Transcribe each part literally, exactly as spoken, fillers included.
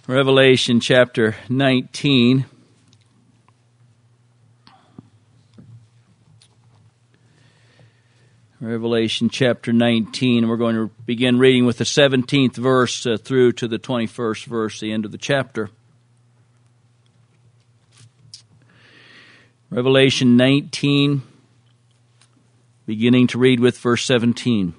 Revelation chapter nineteen. Revelation chapter nineteen. We're going to begin reading with the seventeenth verse uh, through to the twenty-first verse, the end of the chapter. Revelation nineteen, beginning to read with verse seventeen.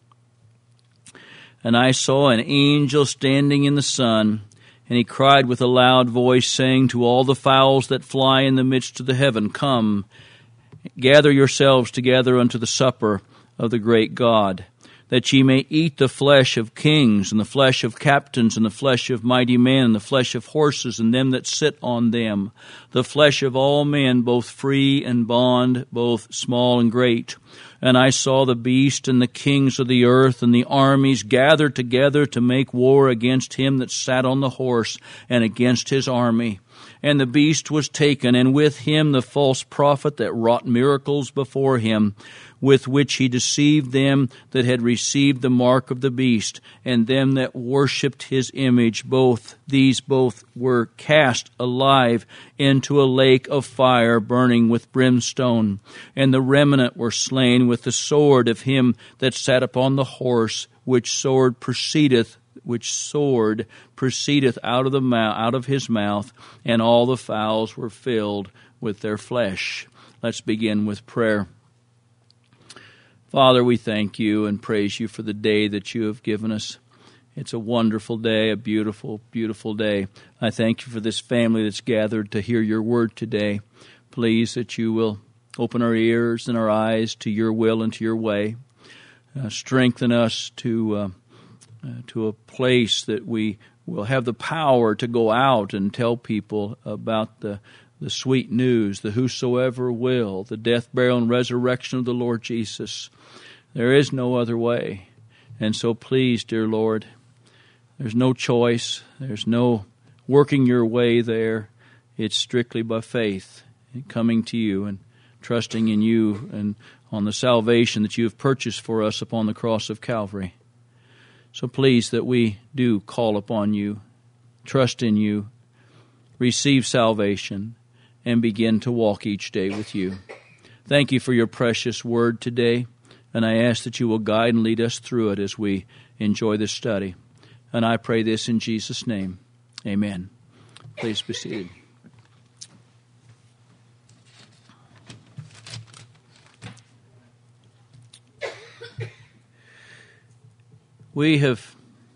And I saw an angel standing in the sun, and he cried with a loud voice, saying to all the fowls that fly in the midst of the heaven, Come, gather yourselves together unto the supper of the great God, that ye may eat the flesh of kings, and the flesh of captains, and the flesh of mighty men, and the flesh of horses, and them that sit on them, the flesh of all men, both free and bond, both small and great. And I saw the beast and the kings of the earth and the armies gathered together to make war against him that sat on the horse and against his army. And the beast was taken, and with him the false prophet that wrought miracles before him, with which he deceived them that had received the mark of the beast, and them that worshipped his image. Both these both were cast alive into a lake of fire burning with brimstone. And the remnant were slain with the sword of him that sat upon the horse, which sword proceedeth which sword proceedeth out of the mouth, out of his mouth, and all the fowls were filled with their flesh. Let's begin with prayer. Father, we thank you and praise you for the day that you have given us. It's a wonderful day, a beautiful, beautiful day. I thank you for this family that's gathered to hear your word today. Please that you will open our ears and our eyes to your will and to your way. Uh, strengthen us to uh, uh, to a place that we will have the power to go out and tell people about the the sweet news, the whosoever will, the death, burial, and resurrection of the Lord Jesus. There is no other way. And so please, dear Lord, there's no choice. There's no working your way there. It's strictly by faith and coming to you and trusting in you and on the salvation that you have purchased for us upon the cross of Calvary. So please that we do call upon you, trust in you, receive salvation, and begin to walk each day with you. Thank you for your precious word today, and I ask that you will guide and lead us through it as we enjoy this study. And I pray this in Jesus' name. Amen. Please be seated. We have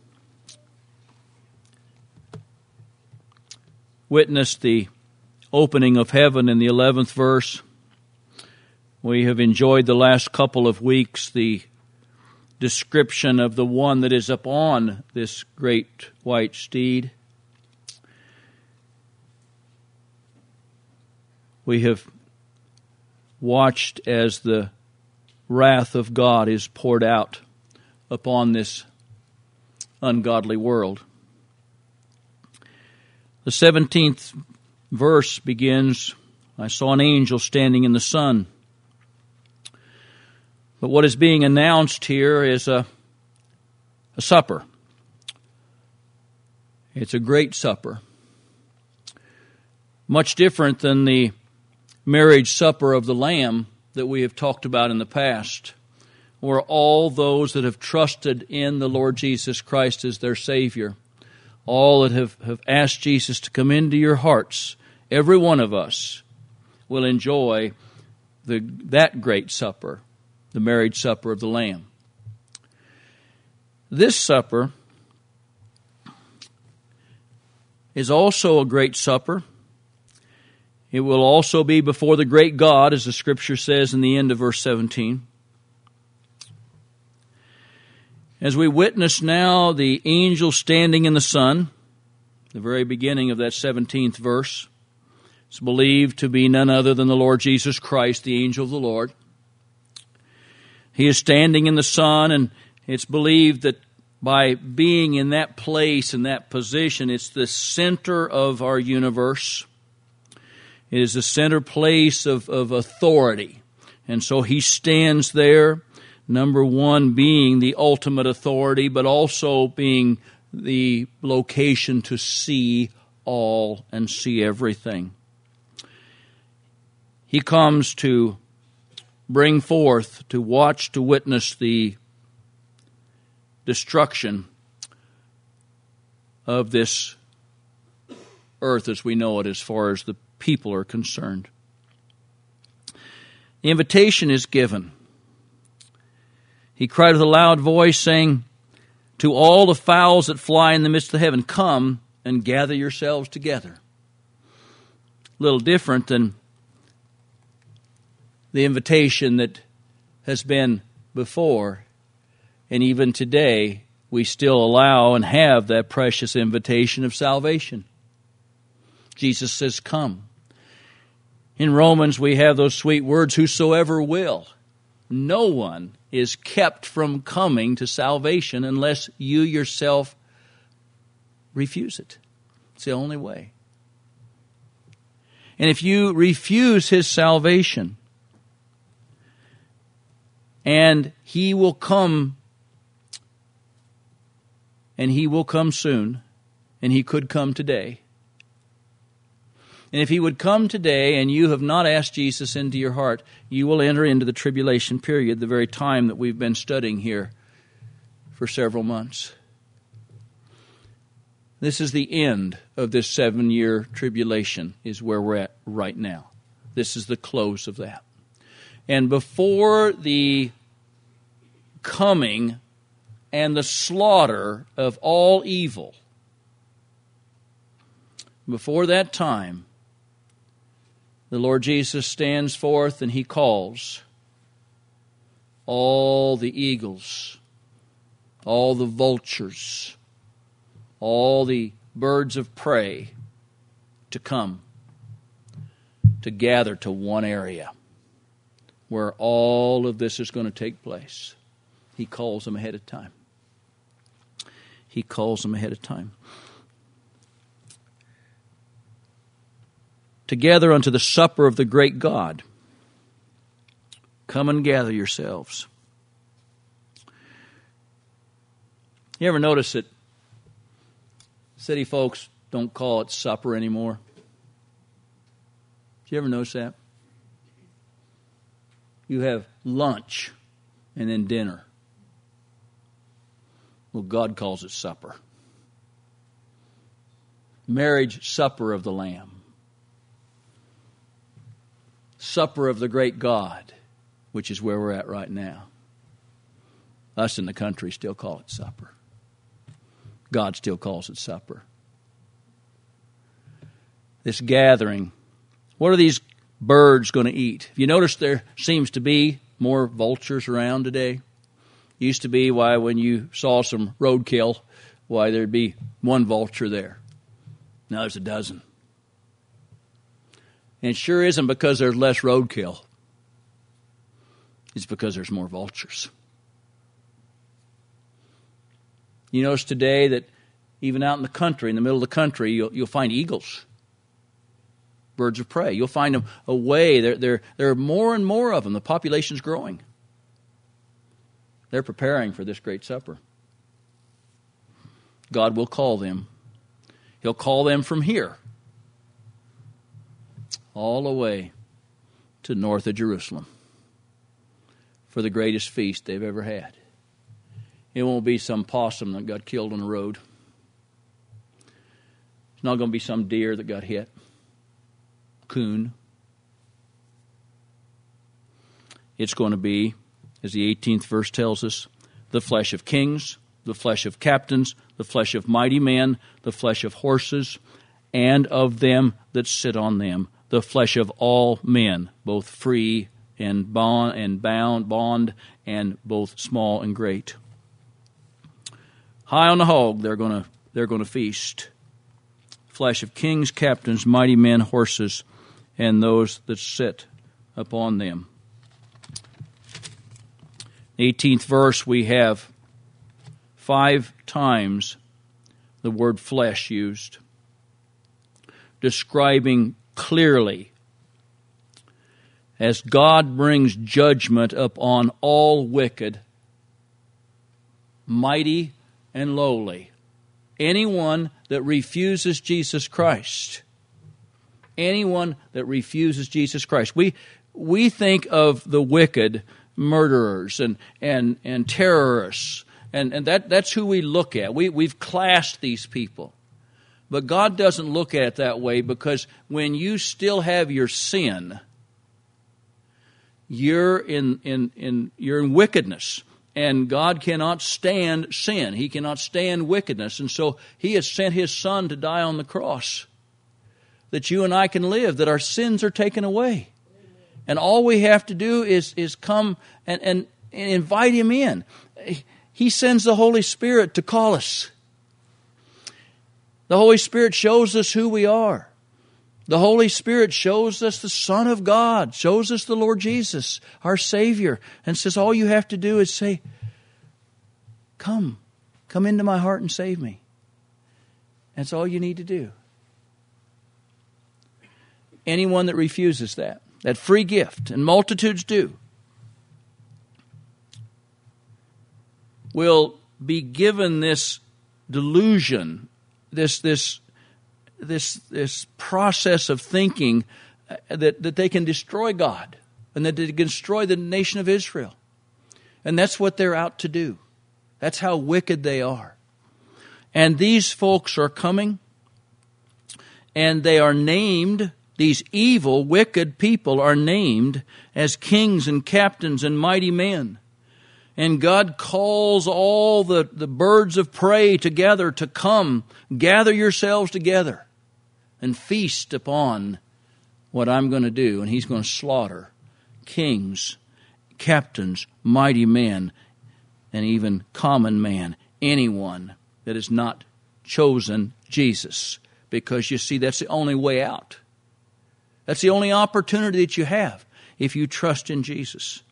witnessed the opening of heaven in the eleventh verse. We have enjoyed the last couple of weeks the description of the one that is upon this great white steed. We have watched as the wrath of God is poured out upon this ungodly world. The seventeenth verse begins, I saw an angel standing in the sun. But what is being announced here is a, a supper. It's a great supper. Much different than the marriage supper of the Lamb that we have talked about in the past, where all those that have trusted in the Lord Jesus Christ as their Savior, all that have, have asked Jesus to come into your hearts, every one of us will enjoy the that great supper, the marriage supper of the Lamb. This supper is also a great supper. It will also be before the great God, as the Scripture says in the end of verse seventeen. As we witness now the angel standing in the sun, the very beginning of that seventeenth verse, it's believed to be none other than the Lord Jesus Christ, the angel of the Lord. He is standing in the sun, and it's believed that by being in that place, in that position, it's the center of our universe. It is the center place of, of authority. And so he stands there, number one, being the ultimate authority, but also being the location to see all and see everything. He comes to bring forth, to watch, to witness the destruction of this earth as we know it, as far as the people are concerned. The invitation is given. He cried with a loud voice, saying, to all the fowls that fly in the midst of heaven, come and gather yourselves together. A little different than the invitation that has been before. And even today, we still allow and have that precious invitation of salvation. Jesus says, come. In Romans, we have those sweet words, whosoever will. No one is kept from coming to salvation unless you yourself refuse it. It's the only way. And if you refuse His salvation, and He will come, and He will come soon, and He could come today. And if He would come today and you have not asked Jesus into your heart, you will enter into the tribulation period, the very time that we've been studying here for several months. This is the end of this seven-year tribulation, is where we're at right now. This is the close of that. And before the coming and the slaughter of all evil, before that time, the Lord Jesus stands forth and He calls all the eagles, all the vultures, all the birds of prey to come, to gather to one area where all of this is going to take place. He calls them ahead of time. He calls them ahead of time. Together unto the supper of the great God. Come and gather yourselves. You ever notice that city folks don't call it supper anymore? Did you ever notice that? You have lunch and then dinner. Well, God calls it supper. Marriage supper of the Lamb. Supper of the great God, which is where we're at right now. Us in the country still call it supper. God still calls it supper. This gathering, what are these birds going to eat? Have you noticed there seems to be more vultures around today? Used to be, why, when you saw some roadkill, why, there'd be one vulture there. Now there's a dozen. And it sure isn't because there's less roadkill. It's because there's more vultures. You notice today that even out in the country, in the middle of the country, you'll, you'll find eagles, birds of prey. You'll find them away. There, there, there are more and more of them. The population's growing. They're preparing for this great supper. God will call them. He'll call them from here all the way to north of Jerusalem for the greatest feast they've ever had. It won't be some possum that got killed on the road. It's not going to be some deer that got hit. Coon. It's going to be, as the eighteenth verse tells us, the flesh of kings, the flesh of captains, the flesh of mighty men, the flesh of horses, and of them that sit on them, the flesh of all men, both free and bond and bound, bond, and both small and great. High on the hog, they're going to they're going to feast. Flesh of kings, captains, mighty men, horses, and those that sit upon them. eighteenth verse, we have five times the word flesh used, describing clearly as God brings judgment upon all wicked, mighty and lowly, anyone that refuses Jesus Christ. Anyone that refuses Jesus Christ. We we think of the wicked, murderers and and, and terrorists, and, and that, that's who we look at. We, we've classed these people. But God doesn't look at it that way, because when you still have your sin, you're in, in, in, you're in wickedness. And God cannot stand sin. He cannot stand wickedness. And so He has sent His Son to die on the cross, that you and I can live, that our sins are taken away. And all we have to do is, is come and, and, and invite Him in. He sends the Holy Spirit to call us. The Holy Spirit shows us who we are. The Holy Spirit shows us the Son of God, shows us the Lord Jesus, our Savior, and says all you have to do is say, come, come into my heart and save me. That's all you need to do. Anyone that refuses that, that free gift, and multitudes do, will be given this delusion, this this this this process of thinking that, that they can destroy God and that they can destroy the nation of Israel. And that's what they're out to do. That's how wicked they are. And these folks are coming, and they are named, these evil, wicked people are named as kings and captains and mighty men. And God calls all the, the birds of prey together to come, gather yourselves together and feast upon what I'm going to do. And He's going to slaughter kings, captains, mighty men, and even common man, anyone that has not chosen Jesus. Because you see, that's the only way out. That's the only opportunity that you have if you trust in Jesus.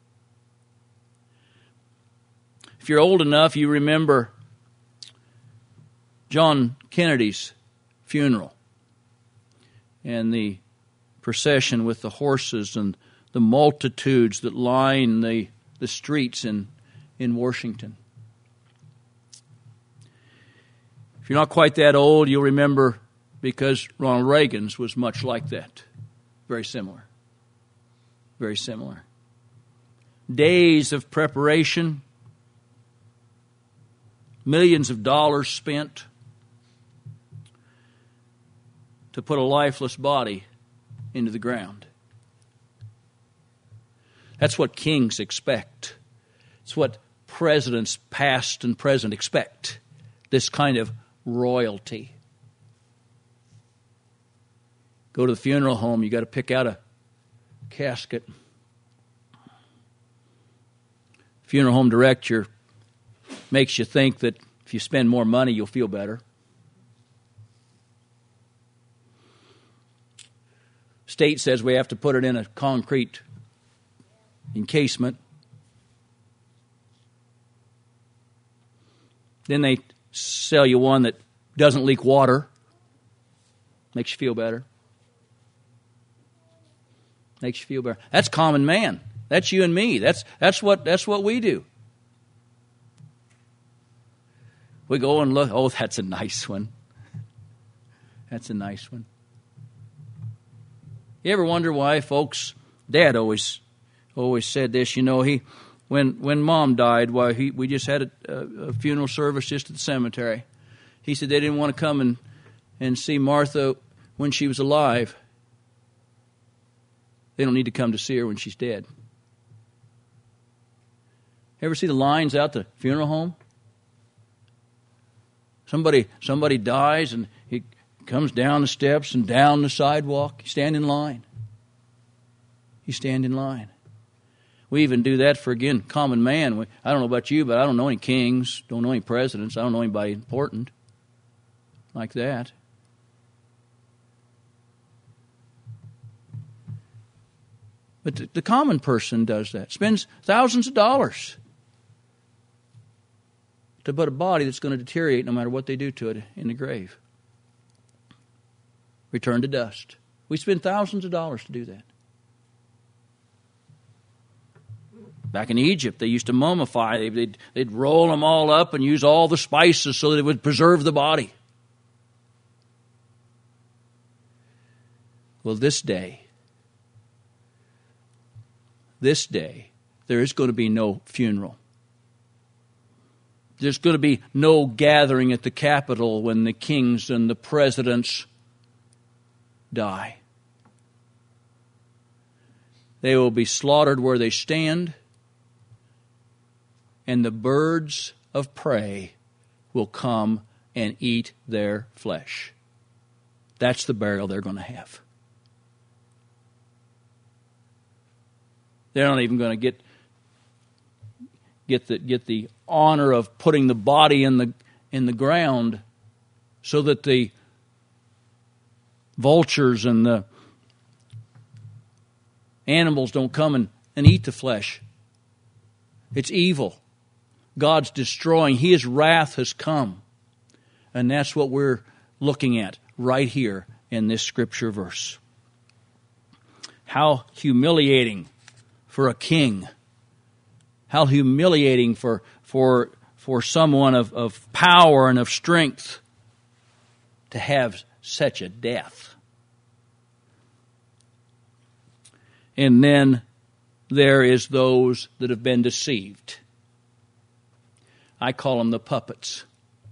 If you're old enough, you remember John Kennedy's funeral and the procession with the horses and the multitudes that line the, the streets in, in Washington. If you're not quite that old, you'll remember, because Ronald Reagan's was much like that. Very similar. Very similar. Days of preparation, millions of dollars spent to put a lifeless body into the ground. That's what kings expect. It's what presidents, past and present, expect. This kind of royalty. Go to the funeral home, you got to pick out a casket. Funeral home director makes you think that if you spend more money, you'll feel better. State says we have to put it in a concrete encasement. Then they sell you one that doesn't leak water. Makes you feel better. Makes you feel better. That's common man. That's you and me. That's that's what that's what we do. We go and look. Oh, that's a nice one. That's a nice one. You ever wonder why folks? Dad always always said this. You know, he when when Mom died, why he we just had a, a funeral service just at the cemetery. He said they didn't want to come and and see Martha when she was alive. They don't need to come to see her when she's dead. Ever see the lines out the funeral home? Somebody somebody dies and he comes down the steps and down the sidewalk. You stand in line. You stand in line. We even do that for, again, common man. We, I don't know about you, but I don't know any kings, don't know any presidents. I don't know anybody important like that. But the, the common person does that. Spends thousands of dollars to put a body that's going to deteriorate no matter what they do to it in the grave. Return to dust. We spend thousands of dollars to do that. Back in Egypt, they used to mummify. They'd, they'd roll them all up and use all the spices so that it would preserve the body. Well, this day, this day, there is going to be no funeral. There's going to be no gathering at the Capitol when the kings and the presidents die. They will be slaughtered where they stand, and the birds of prey will come and eat their flesh. That's the burial they're going to have. They're not even going to get get the get the honor of putting the body in the in the ground so that the vultures and the animals don't come and, and eat the flesh. It's evil. God's destroying. His wrath has come. And that's what we're looking at right here in this scripture verse. How humiliating for a king. How humiliating for for for someone of, of power and of strength to have such a death. And then there is those that have been deceived. I call them the puppets.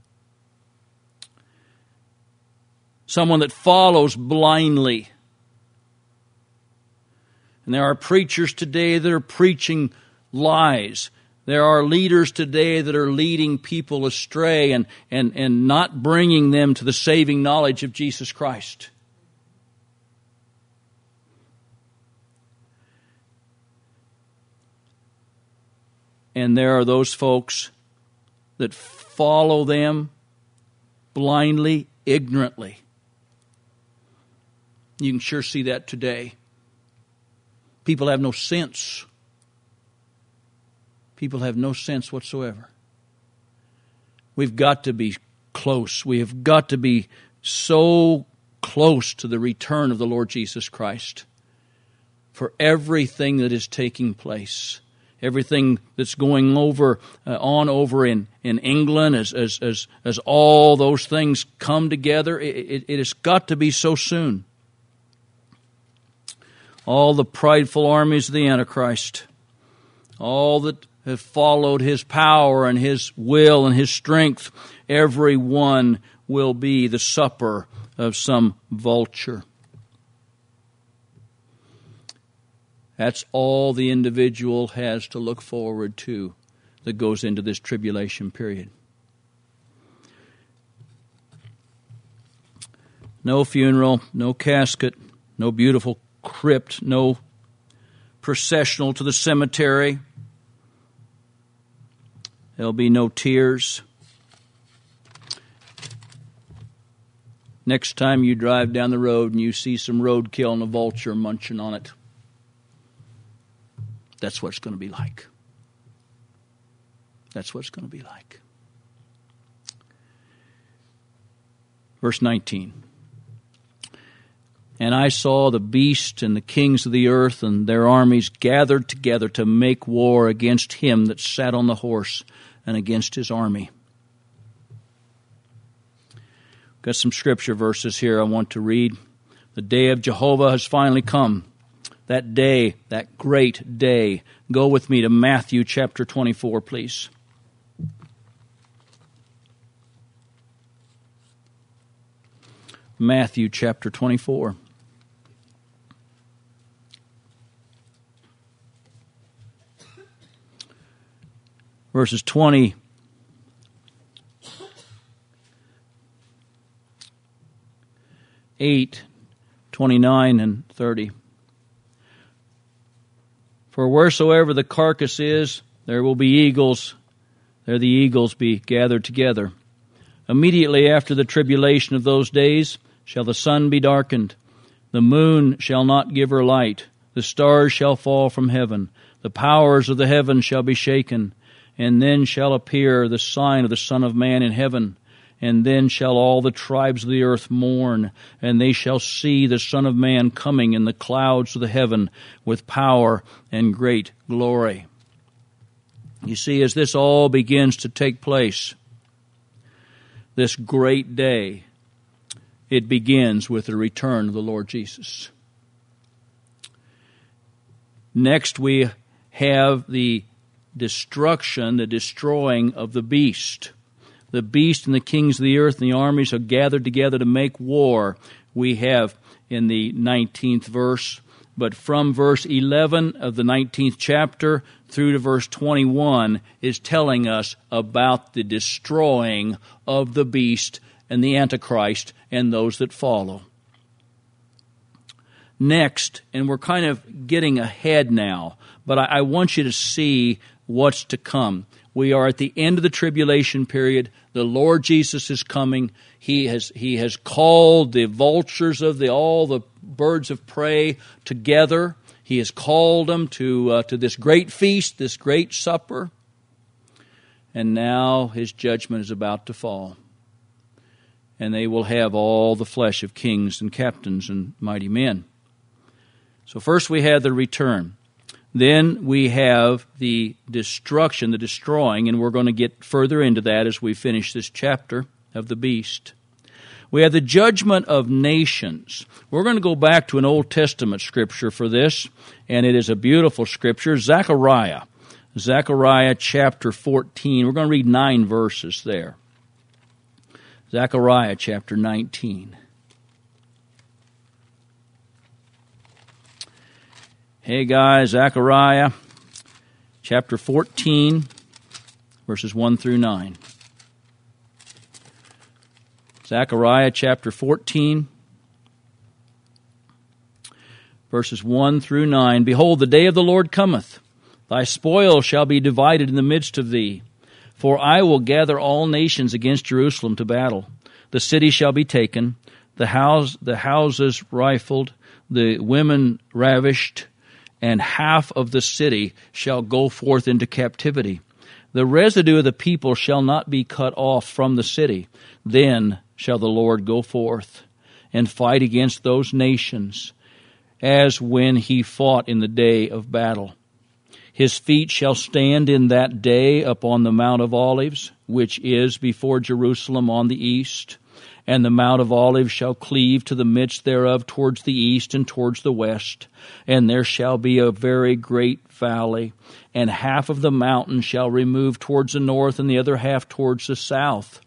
Someone that follows blindly. And there are preachers today that are preaching lies. There are leaders today that are leading people astray and, and, and not bringing them to the saving knowledge of Jesus Christ. And there are those folks that follow them blindly, ignorantly. You can sure see that today. People have no sense. People have no sense whatsoever. We've got to be close. We have got to be so close to the return of the Lord Jesus Christ for everything that is taking place. Everything that's going over uh, on over in, in England as, as as as all those things come together, it, it, it has got to be so soon. All the prideful armies of the Antichrist, all that have followed his power and his will and his strength, every one will be the supper of some vulture. That's all the individual has to look forward to that goes into this tribulation period. No funeral, no casket, no beautiful crypt, no processional to the cemetery. There'll be no tears. Next time you drive down the road and you see some roadkill and a vulture munching on it, that's what it's going to be like. That's what it's going to be like. Verse nineteen. And I saw the beast and the kings of the earth and their armies gathered together to make war against him that sat on the horse and against his army. Got some scripture verses here I want to read. The day of Jehovah has finally come. That day, that great day. Go with me to Matthew chapter twenty-four, please. Matthew chapter twenty-four. Verses twenty eight, twenty-nine, and thirty. For wheresoever the carcass is, there will be eagles. There the eagles be gathered together. Immediately after the tribulation of those days shall the sun be darkened. The moon shall not give her light. The stars shall fall from heaven. The powers of the heaven shall be shaken. And then shall appear the sign of the Son of Man in heaven. And then shall all the tribes of the earth mourn, and they shall see the Son of Man coming in the clouds of the heaven with power and great glory. You see, as this all begins to take place, this great day, it begins with the return of the Lord Jesus. Next, we have the destruction, the destroying of the beast. The beast and the kings of the earth and the armies are gathered together to make war. We have in the nineteenth verse, but from verse eleven of the nineteenth chapter through to verse twenty-one is telling us about the destroying of the beast and the Antichrist and those that follow. Next, and we're kind of getting ahead now, but I, I want you to see what's to come. We are at the end of the tribulation period. The Lord Jesus is coming. He has He has called the vultures of the all the birds of prey together. He has called them to uh, to this great feast, this great supper. And now His judgment is about to fall. And they will have all the flesh of kings and captains and mighty men. So first we have the return. Then we have the destruction, the destroying, and we're going to get further into that as we finish this chapter of the beast. We have the judgment of nations. We're going to go back to an Old Testament scripture for this, and it is a beautiful scripture, Zechariah. Zechariah chapter fourteen. We're going to read nine verses there. Zechariah chapter nineteen. Hey guys, Zechariah chapter fourteen, verses one through nine. Zechariah chapter fourteen, verses one through nine. Behold, the day of the Lord cometh. Thy spoil shall be divided in the midst of thee. For I will gather all nations against Jerusalem to battle. The city shall be taken, the house, the houses rifled, the women ravished, and half of the city shall go forth into captivity. The residue of the people shall not be cut off from the city. Then shall the Lord go forth and fight against those nations, as when he fought in the day of battle. His feet shall stand in that day upon the Mount of Olives, which is before Jerusalem on the east. And the Mount of Olives shall cleave to the midst thereof towards the east and towards the west. And there shall be a very great valley. And half of the mountain shall remove towards the north, and the other half towards the south.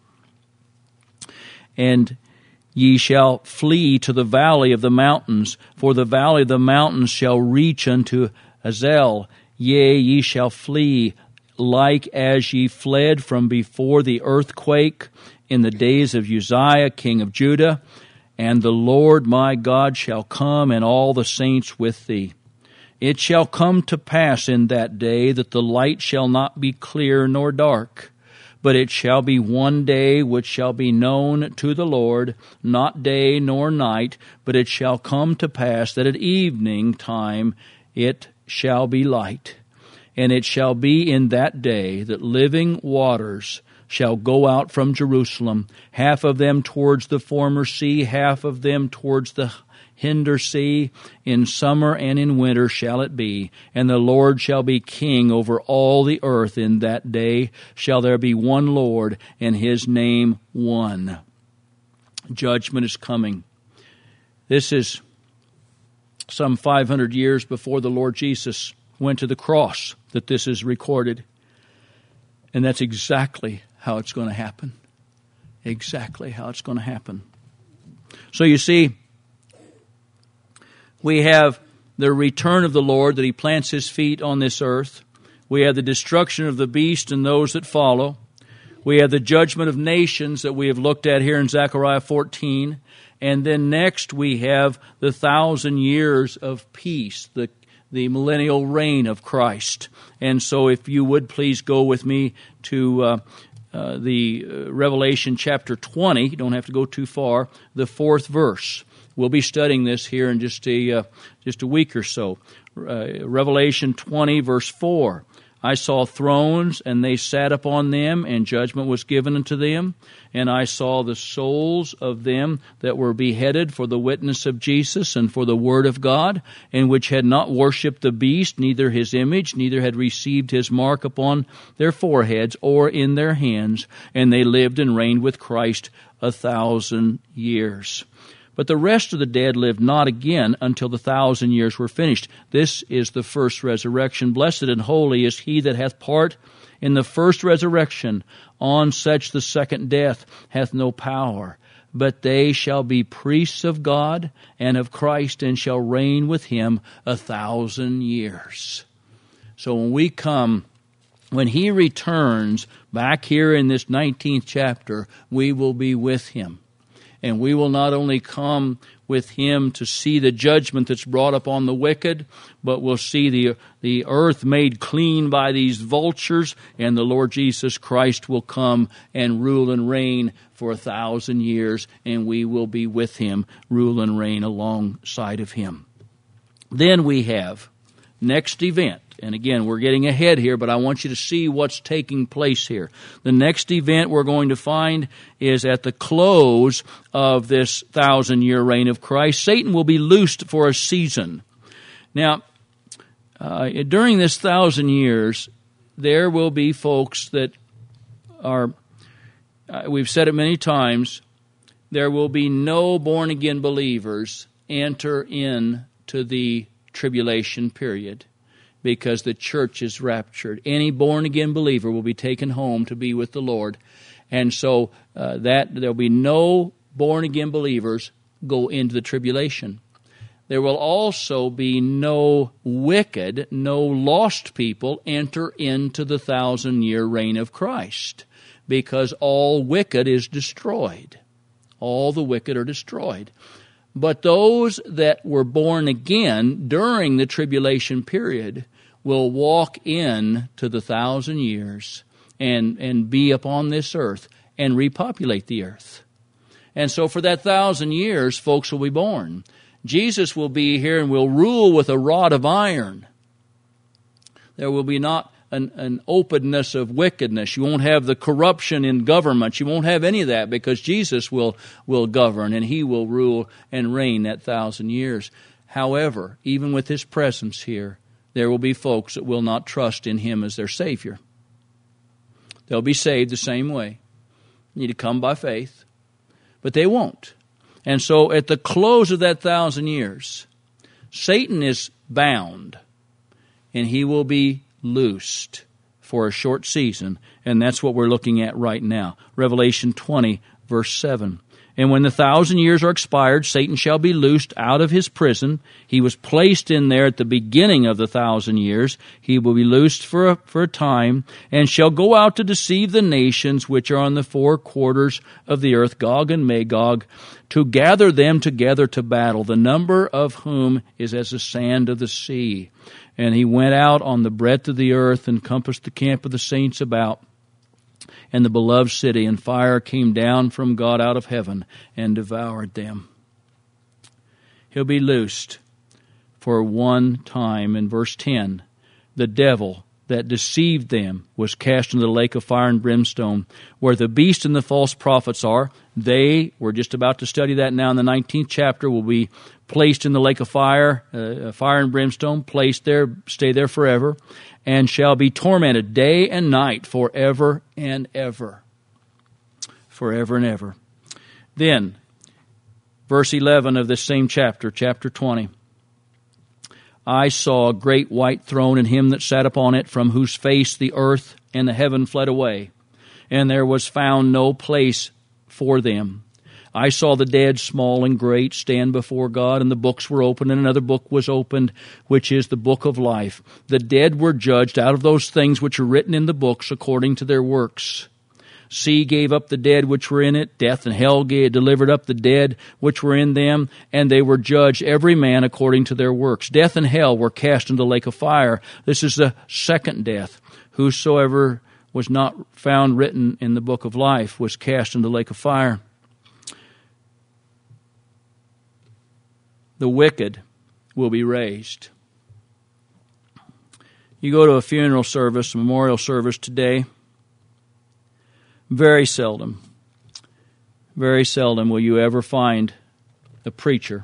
And ye shall flee to the valley of the mountains, for the valley of the mountains shall reach unto Azel. Yea, ye shall flee like as ye fled from before the earthquake in the days of Uzziah, king of Judah. And the Lord my God shall come, and all the saints with thee. It shall come to pass in that day that the light shall not be clear nor dark, but it shall be one day which shall be known to the Lord, not day nor night, but it shall come to pass that at evening time it shall be light. And it shall be in that day that living waters shall go out from Jerusalem, half of them towards the former sea, half of them towards the hinder sea. In summer and in winter shall it be. And the Lord shall be king over all the earth. In that day shall there be one Lord, and his name one. Judgment is coming. This is some five hundred years before the Lord Jesus went to the cross that this is recorded. And that's exactly how it's going to happen. Exactly how it's going to happen. So you see, we have the return of the Lord, that he plants his feet on this earth. We have the destruction of the beast and those that follow. We have the judgment of nations that we have looked at here in Zechariah fourteen. And then next we have the thousand years of peace, the the millennial reign of Christ. And so if you would please go with me to uh, uh, the uh, Revelation chapter twenty. You don't have to go too far. The fourth verse. We'll be studying this here in just a uh, just a week or so. Uh, Revelation twenty, verse four. I saw thrones, and they sat upon them, and judgment was given unto them. And I saw the souls of them that were beheaded for the witness of Jesus and for the word of God, and which had not worshipped the beast, neither his image, neither had received his mark upon their foreheads or in their hands. And they lived and reigned with Christ a thousand years. But the rest of the dead lived not again until the thousand years were finished. This is the first resurrection. Blessed and holy is he that hath part in the first resurrection. On such the second death hath no power. But they shall be priests of God and of Christ, and shall reign with him a thousand years. So when we come, when he returns back here in this nineteenth chapter, we will be with him. And we will not only come with him to see the judgment that's brought upon the wicked, but we'll see the, the earth made clean by these vultures, and the Lord Jesus Christ will come and rule and reign for a thousand years, and we will be with him, rule and reign alongside of him. Then we have next event. And again, we're getting ahead here, but I want you to see what's taking place here. The next event we're going to find is at the close of this thousand-year reign of Christ. Satan will be loosed for a season. Now, uh, during this thousand years, there will be folks that are, uh, we've said it many times, there will be no born-again believers enter into the tribulation period, because the church is raptured. Any born-again believer will be taken home to be with the Lord. And so uh, that there'll be no born-again believers go into the tribulation. There will also be no wicked, no lost people enter into the thousand-year reign of Christ, because all wicked is destroyed. All the wicked are destroyed. But those that were born again during the tribulation period will walk in to the thousand years and, and be upon this earth and repopulate the earth. And so for that thousand years, folks will be born. Jesus will be here and will rule with a rod of iron. There will be not an, an openness of wickedness. You won't have the corruption in government. You won't have any of that, because Jesus will, will govern, and he will rule and reign that thousand years. However, even with his presence here, there will be folks that will not trust in him as their Savior. They'll be saved the same way. You need to come by faith, but they won't. And so at the close of that thousand years, Satan is bound, and he will be loosed for a short season, and that's what we're looking at right now. Revelation twenty, verse seven. And when the thousand years are expired, Satan shall be loosed out of his prison. He was placed in there at the beginning of the thousand years. He will be loosed for a, for a time, and shall go out to deceive the nations which are on the four quarters of the earth, Gog and Magog, to gather them together to battle, the number of whom is as the sand of the sea. And he went out on the breadth of the earth and compassed the camp of the saints about, and the beloved city, and fire came down from God out of heaven and devoured them. He'll be loosed for one time. In verse ten, the devil that deceived them was cast into the lake of fire and brimstone, where the beast and the false prophets are. They, we're just about to study that now in the nineteenth chapter, will be placed in the lake of fire, uh, fire and brimstone, placed there, stay there forever, and shall be tormented day and night forever and ever. Forever and ever. Then, verse eleven of this same chapter, chapter twenty. I saw a great white throne, and him that sat upon it, from whose face the earth and the heaven fled away, and there was found no place for them. I saw the dead, small and great, stand before God, and the books were opened, and another book was opened, which is the book of life. The dead were judged out of those things which are written in the books according to their works. Sea gave up the dead which were in it. Death and hell gave, delivered up the dead which were in them, and they were judged every man according to their works. Death and hell were cast into the lake of fire. This is the second death. Whosoever was not found written in the book of life was cast into the lake of fire. The wicked will be raised. You go to a funeral service, a memorial service today, very seldom, very seldom will you ever find a preacher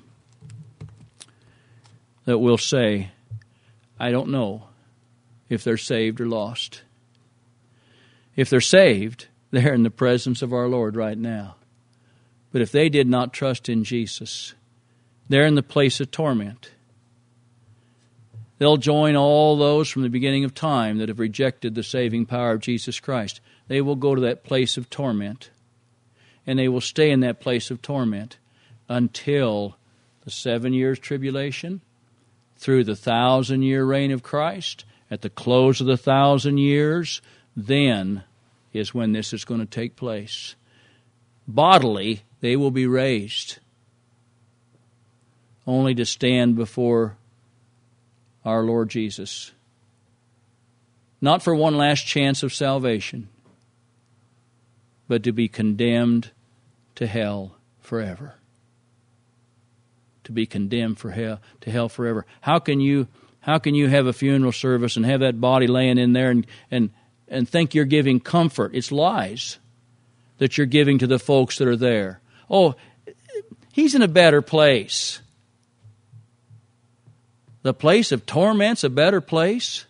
that will say, I don't know if they're saved or lost. If they're saved, they're in the presence of our Lord right now. But if they did not trust in Jesus, they're in the place of torment. They'll join all those from the beginning of time that have rejected the saving power of Jesus Christ. They will go to that place of torment, and they will stay in that place of torment until the seven years tribulation, through the thousand-year reign of Christ. At the close of the thousand years, then is when this is going to take place. Bodily, they will be raised, only to stand before our Lord Jesus. Not for one last chance of salvation, but to be condemned to hell forever. To be condemned for hell to hell forever. How can you how can you have a funeral service and have that body laying in there and and, and think you're giving comfort? It's lies that you're giving to the folks that are there. Oh, he's in a better place. The place of torment's a better place.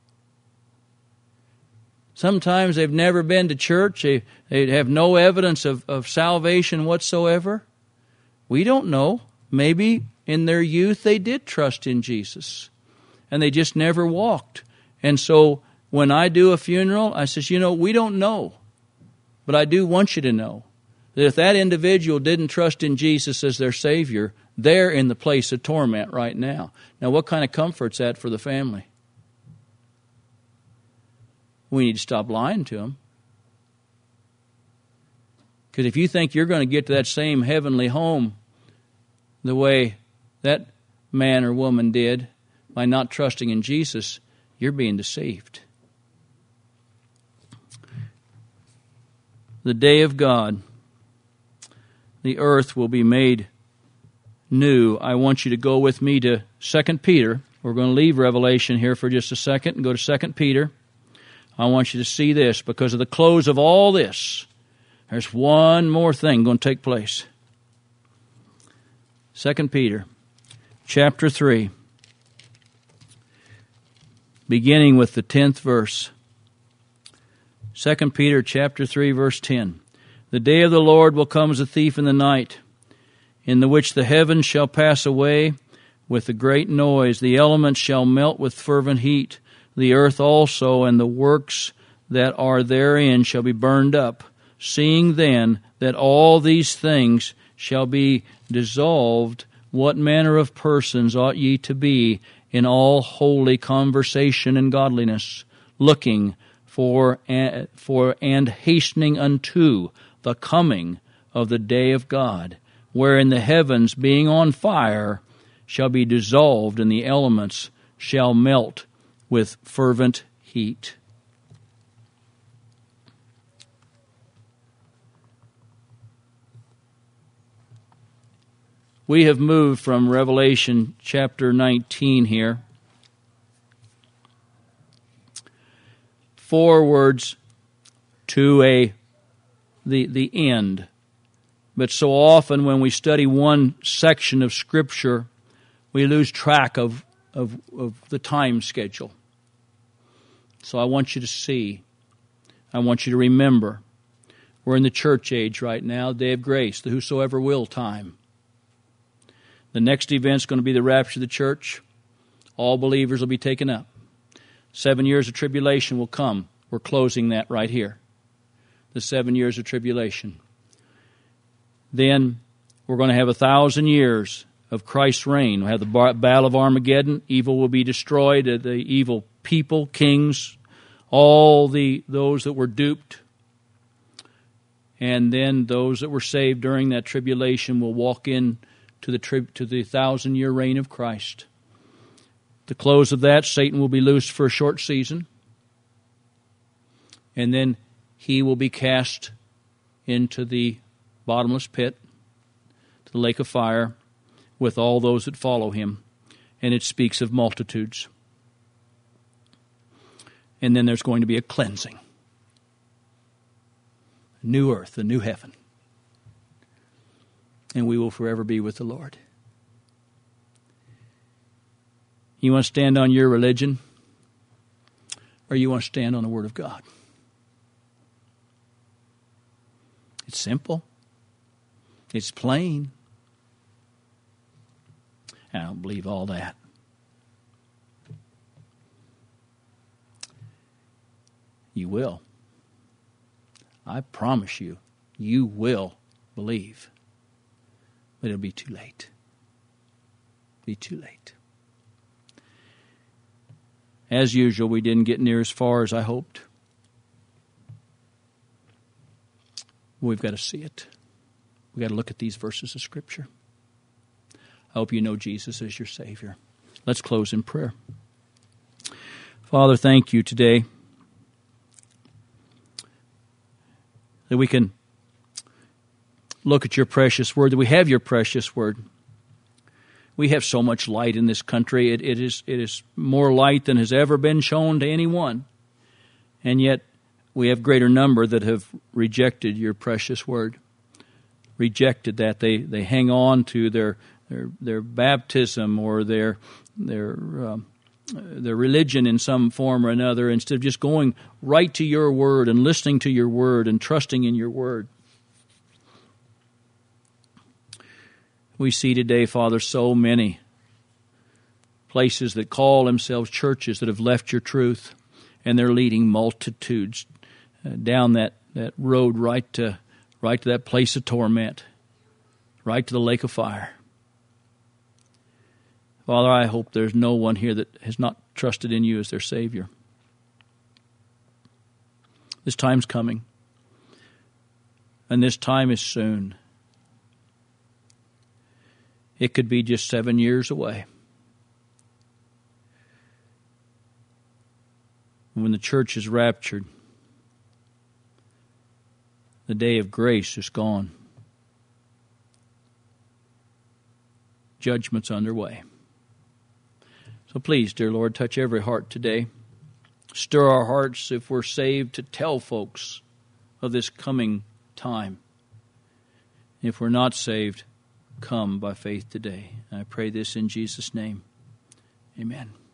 Sometimes they've never been to church. They, they have no evidence of, of salvation whatsoever. We don't know. Maybe in their youth they did trust in Jesus, and they just never walked. And so when I do a funeral, I says, you know, we don't know. But I do want you to know that if that individual didn't trust in Jesus as their Savior, they're in the place of torment right now. Now, what kind of comfort's that for the family? We need to stop lying to them. Because if you think you're going to get to that same heavenly home the way that man or woman did by not trusting in Jesus, you're being deceived. The day of God, the earth will be made new. I want you to go with me to Second Peter. We're going to leave Revelation here for just a second and go to Second Peter. I want you to see this. Because of the close of all this, there's one more thing going to take place. Second Peter, chapter three, beginning with the tenth verse. Second Peter, chapter three, verse ten. The day of the Lord will come as a thief in the night, in the which the heavens shall pass away with a great noise. The elements shall melt with fervent heat. The earth also and the works that are therein shall be burned up. Seeing then that all these things shall be dissolved, what manner of persons ought ye to be in all holy conversation and godliness, looking for and, for and hastening unto the coming of the day of God, wherein the heavens being on fire shall be dissolved, and the elements shall melt with fervent heat. We have moved from Revelation chapter nineteen here forwards to a the the end. But so often when we study one section of Scripture, we lose track of, of, of the time schedule. So I want you to see, I want you to remember, we're in the church age right now, day of grace, the whosoever will time. The next event's going to be the rapture of the church. All believers will be taken up. Seven years of tribulation will come. We're closing that right here. The seven years of tribulation. Then we're going to have a thousand years of Christ's reign. We'll have the battle of Armageddon. Evil will be destroyed. The evil people, kings, all the those that were duped. And then those that were saved during that tribulation will walk in to the tri- to the thousand-year reign of Christ. At the close of that, Satan will be loosed for a short season. And then he will be cast into the bottomless pit, to the lake of fire, with all those that follow him. And it speaks of multitudes. And then there's going to be a cleansing. A new earth, a new heaven. And we will forever be with the Lord. You want to stand on your religion? Or you want to stand on the Word of God? It's simple. It's plain. I don't believe all that. You will. I promise you, you will believe. But it'll be too late. Be too late. As usual, we didn't get near as far as I hoped. We've got to see it. We've got to look at these verses of Scripture. I hope you know Jesus as your Savior. Let's close in prayer. Father, thank you today that we can look at your precious word, that we have your precious word. We have so much light in this country. It, it is it is more light than has ever been shown to anyone. And yet we have greater number that have rejected your precious word. Rejected that. They they hang on to their their, their baptism or their their um, their religion in some form or another, instead of just going right to your word and listening to your word and trusting in your word. We see today, Father, so many places that call themselves churches that have left your truth, and they're leading multitudes uh, down that, that road right to right to that place of torment, right to the lake of fire. Father, I hope there's no one here that has not trusted in you as their Savior. This time's coming, and this time is soon. It could be just seven years away. When the church is raptured, the day of grace is gone. Judgment's underway. So please, dear Lord, touch every heart today. Stir our hearts, if we're saved, to tell folks of this coming time. If we're not saved, come by faith today. I pray this in Jesus' name. Amen.